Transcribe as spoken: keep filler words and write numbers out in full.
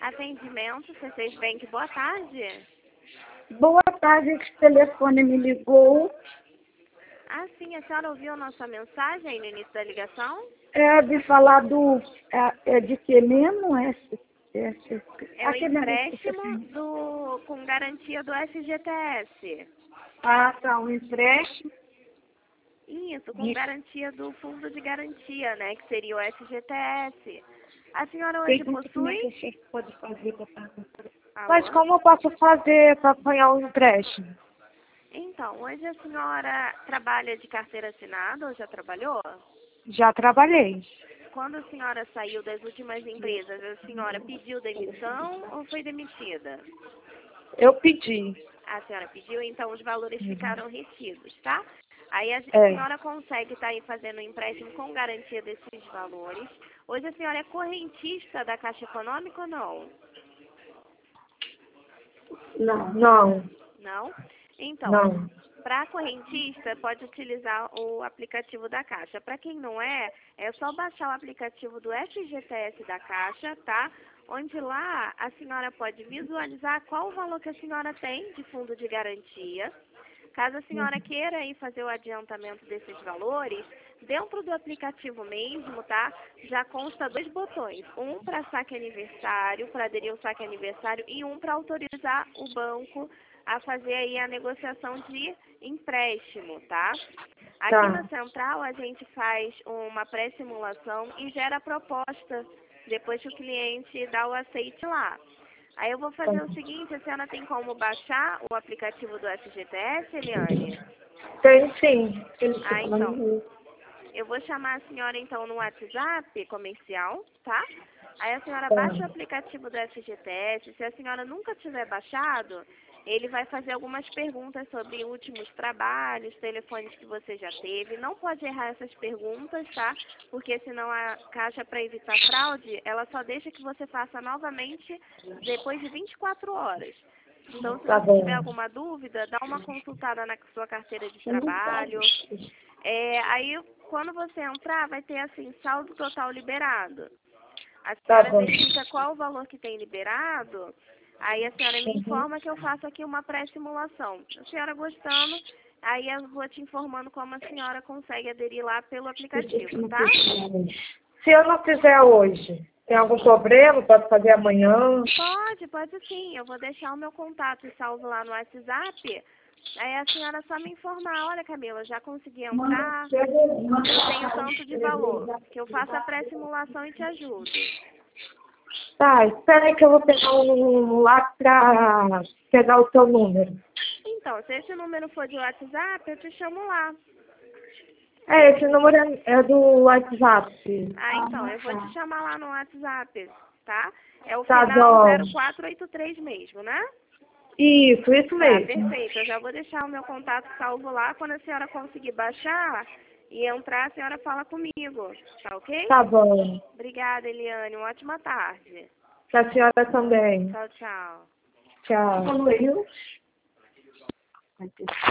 Atendimento, C seis Bank, boa tarde. Boa tarde, esse telefone me ligou. Ah, sim, a senhora ouviu a nossa mensagem aí no início da ligação? É de falar do... É, é de que mesmo? Esse, esse, É o empréstimo do, com garantia do F G T S. Ah, tá, um empréstimo. Isso, com garantia do fundo de garantia, né, que seria o F G T S. A senhora hoje possui... Pode fazer pra pagar. Alô? Mas como eu posso fazer para apanhar um empréstimo? Então, hoje a senhora trabalha de carteira assinada ou já trabalhou? Já trabalhei. Quando a senhora saiu das últimas empresas, a senhora pediu demissão ou foi demitida? Eu pedi. A senhora pediu, então os valores ficaram retidos, tá? Aí a É. senhora consegue estar aí fazendo um empréstimo com garantia desses valores. Hoje a senhora é correntista da Caixa Econômica ou não? Não. Não. Não? Então, Não. para correntista, pode utilizar o aplicativo da Caixa. Para quem não é, é só baixar o aplicativo do F G T S da Caixa, tá? Onde lá a senhora pode visualizar qual o valor que a senhora tem de fundo de garantia. Caso a senhora queira aí fazer o adiantamento desses valores, dentro do aplicativo mesmo, tá? Já consta dois botões. Um para saque aniversário, para aderir ao saque aniversário, e um para autorizar o banco a fazer aí a negociação de empréstimo, tá? Aqui Tá. na central a gente faz uma pré-simulação e gera a proposta depois que o cliente dá o aceite lá. Aí eu vou fazer o seguinte, a senhora tem como baixar o aplicativo do F G T S, Eliane? Tem sim. Ah, então. Eu vou chamar a senhora então no WhatsApp comercial, tá? Aí a senhora baixa o aplicativo do F G T S. Se a senhora nunca tiver baixado, ele vai fazer algumas perguntas sobre últimos trabalhos, telefones que você já teve. Não pode errar essas perguntas, tá? Porque senão a Caixa, para evitar fraude, ela só deixa que você faça novamente depois de vinte e quatro horas. Então, se Tá você bom. tiver alguma dúvida, dá uma consultada na sua carteira de trabalho. É, aí, quando você entrar, vai ter assim, saldo total liberado. A Tá senhora bom. verifica qual o valor que tem liberado, aí a senhora me informa que eu faço aqui uma pré-simulação. A senhora gostando, aí eu vou te informando como a senhora consegue aderir lá pelo aplicativo, tá? Se eu não fizer hoje, tem algum problema? Pode fazer amanhã? Pode, pode sim. Eu vou deixar o meu contato salvo lá no WhatsApp. Aí a senhora só me informar, olha Camila, já consegui entrar, eu tenho tanto de valor, que eu faço a pré-simulação e te ajudo. Tá, espera aí que eu vou pegar um lá pra pegar o teu número. Então, se esse número for de WhatsApp, eu te chamo lá. É, esse número é, é do WhatsApp. Ah, então, eu vou te chamar lá no WhatsApp, tá? É o Tá final bom. zero quatro oito três mesmo, né? Isso, isso Tá, mesmo. perfeito. Eu já vou deixar o meu contato salvo lá. Quando a senhora conseguir baixar e entrar, a senhora fala comigo. Tá ok? Tá bom. Obrigada, Eliane. Uma ótima tarde. Pra senhora também. Tchau, tchau. Tchau.